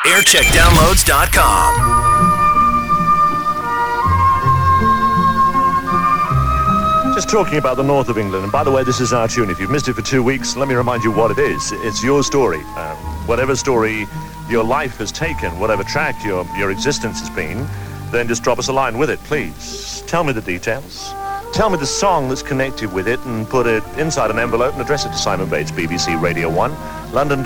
aircheckdownloads.com. Just talking about the north of England, and by the way, this is our tune. If you've missed it for 2 weeks, let me remind you what it is. It's your story. Whatever story your life has taken, whatever track your existence has been, then just drop us a line with it, please. Tell me the details. Tell me the song that's connected with it and put it inside an envelope and address it to Simon Bates, BBC Radio 1, London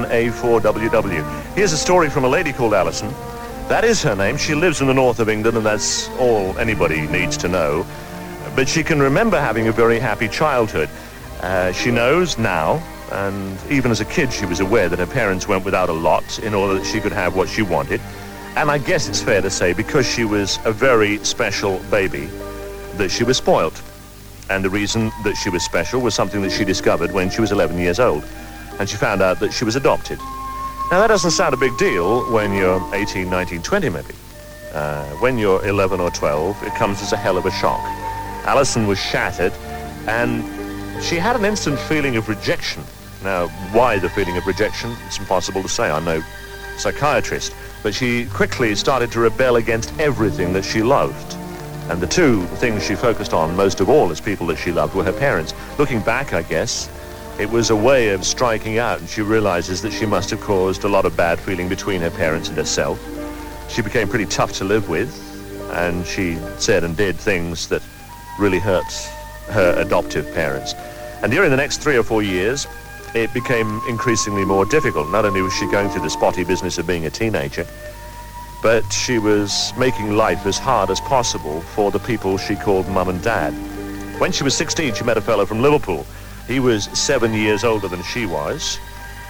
W1A4WW. Here's a story from a lady called Alison. That is her name. She lives in the north of England, and that's all anybody needs to know. But she can remember having a very happy childhood. She knows now, and even as a kid she was aware that her parents went without a lot in order that she could have what she wanted. And I guess it's fair to say, because she was a very special baby, that she was spoiled. And the reason that she was special was something that she discovered when she was 11 years old. And she found out that she was adopted. Now, that doesn't sound a big deal when you're 18, 19, 20 maybe. When you're 11 or 12, it comes as a hell of a shock. Alison was shattered, and she had an instant feeling of rejection. Now, why the feeling of rejection? It's impossible to say. I'm no psychiatrist. But she quickly started to rebel against everything that she loved. And the two things she focused on most of all as people that she loved were her parents. Looking back, I guess, it was a way of striking out, and she realizes that she must have caused a lot of bad feeling between her parents and herself. She became pretty tough to live with, and she said and did things that really hurt her adoptive parents. And during the next 3 or 4 years, it became increasingly more difficult. Not only was she going through the spotty business of being a teenager, but she was making life as hard as possible for the people she called Mum and Dad. When she was 16, she met a fellow from Liverpool. He was 7 years older than she was,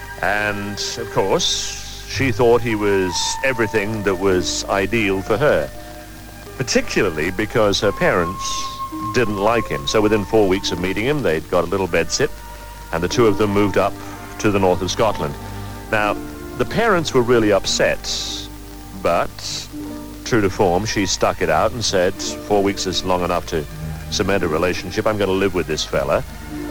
and of course, she thought he was everything that was ideal for her, particularly because her parents didn't like him. So within 4 weeks of meeting him, they'd got a little bedsit, and the two of them moved up to the north of Scotland. Now, the parents were really upset, but true to form, she stuck it out and said, 4 weeks is long enough to cement a relationship. I'm going to live with this fella.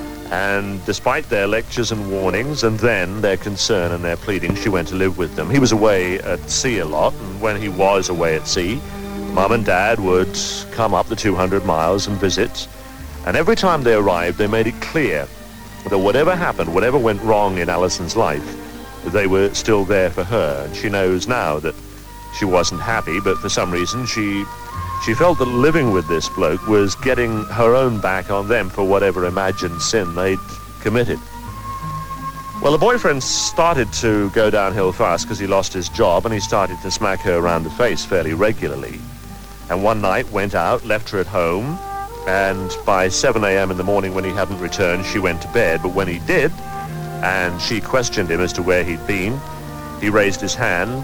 And despite their lectures and warnings, and then their concern and their pleading, she went to live with them. He was away at sea a lot, and when he was away at sea, Mum and Dad would come up the 200 miles and visit. And every time they arrived, they made it clear that whatever happened, whatever went wrong in Alison's life, they were still there for her. And she knows now that she wasn't happy, but for some reason she felt that living with this bloke was getting her own back on them for whatever imagined sin they'd committed. Well, the boyfriend started to go downhill fast because he lost his job, and he started to smack her around the face fairly regularly. And one night went out, left her at home, and by 7 a.m. in the morning when he hadn't returned, she went to bed. But when he did, and she questioned him as to where he'd been, he raised his hand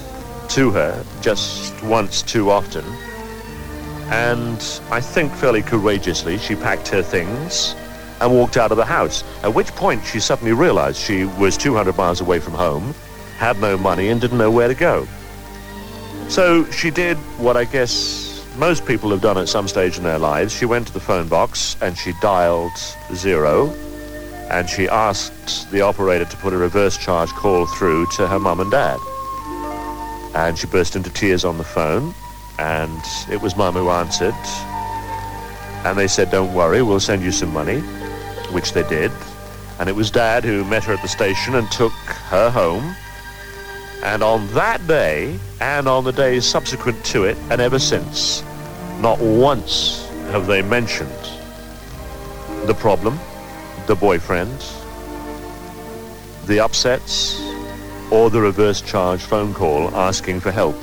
to her just once too often. And I think fairly courageously, she packed her things and walked out of the house, at which point she suddenly realized she was 200 miles away from home, had no money, and didn't know where to go. So she did what I guess most people have done at some stage in their lives. She went to the phone box and she dialed 0, and she asked the operator to put a reverse charge call through to her mum and dad. And she burst into tears on the phone, and it was Mum who answered. And they said, "Don't worry, we'll send you some money," which they did. And it was Dad who met her at the station and took her home. And on that day, and on the days subsequent to it, and ever since, not once have they mentioned the problem, the boyfriend, the upsets, or the reverse charge phone call asking for help.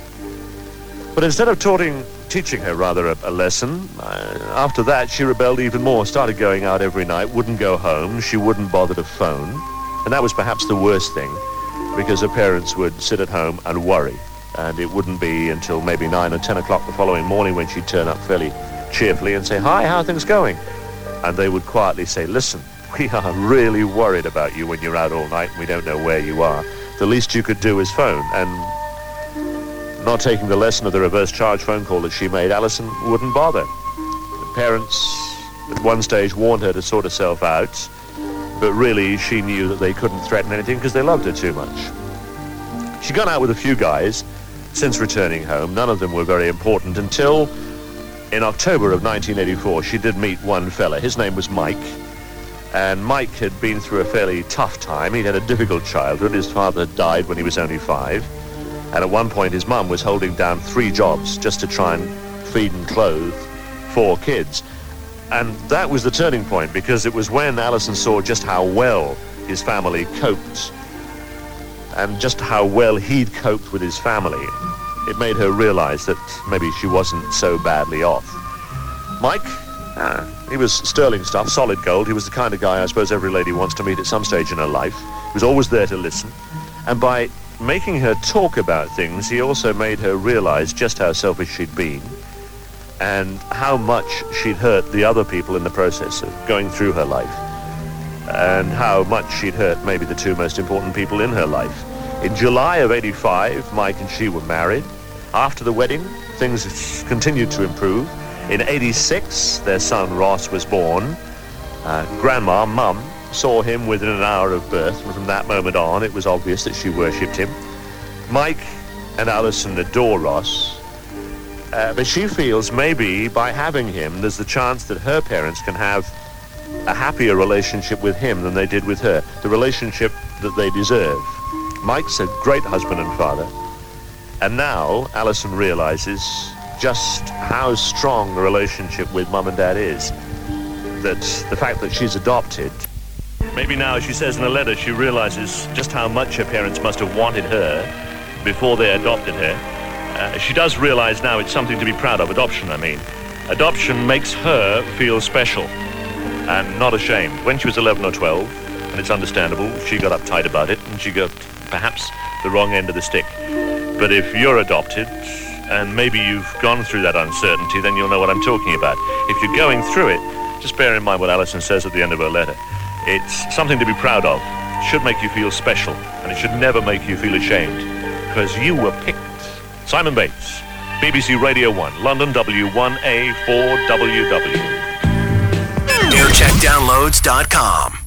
But instead of teaching her a lesson, after that she rebelled even more, started going out every night, wouldn't go home, she wouldn't bother to phone. And that was perhaps the worst thing, because her parents would sit at home and worry. And it wouldn't be until maybe 9 or 10 o'clock the following morning when she'd turn up fairly cheerfully and say, "Hi, how are things going?" And they would quietly say, "Listen, we are really worried about you when you're out all night and we don't know where you are. The least you could do is phone." And not taking the lesson of the reverse charge phone call that she made, Alison wouldn't bother. The parents at one stage warned her to sort herself out, but really she knew that they couldn't threaten anything because they loved her too much. She'd gone out with a few guys since returning home. None of them were very important until in October of 1984, she did meet one fella. His name was Mike. And Mike had been through a fairly tough time. He'd had a difficult childhood. His father died when he was only 5. And at one point, his mum was holding down 3 jobs just to try and feed and clothe 4 kids. And that was the turning point, because it was when Alison saw just how well his family coped and just how well he'd coped with his family. It made her realize that maybe she wasn't so badly off. Mike, he was sterling stuff, solid gold. He was the kind of guy I suppose every lady wants to meet at some stage in her life. He was always there to listen. And by making her talk about things, he also made her realize just how selfish she'd been and how much she'd hurt the other people in the process of going through her life, and how much she'd hurt maybe the 2 most important people in her life. In July of 85, Mike and she were married. After the wedding, things continued to improve. In 86, their son Ross was born. Grandma, Mum, saw him within an hour of birth, and from that moment on, it was obvious that she worshipped him. Mike and Alison adore Ross, but she feels maybe by having him, there's the chance that her parents can have a happier relationship with him than they did with her, the relationship that they deserve. Mike's a great husband and father, and now Alison realizes just how strong the relationship with Mum and Dad is, that the fact that she's adopted, maybe now, as she says in a letter, she realizes just how much her parents must have wanted her before they adopted her. She does realize now it's something to be proud of, adoption, I mean. Adoption makes her feel special and not ashamed. When she was 11 or 12, and it's understandable, she got uptight about it, and she got perhaps the wrong end of the stick. But if you're adopted, and maybe you've gone through that uncertainty, then you'll know what I'm talking about. If you're going through it, just bear in mind what Alison says at the end of her letter. It's something to be proud of. It should make you feel special, and it should never make you feel ashamed, because you were picked. Simon Bates, BBC Radio 1, London W1A4WW. Aircheckdownloads.com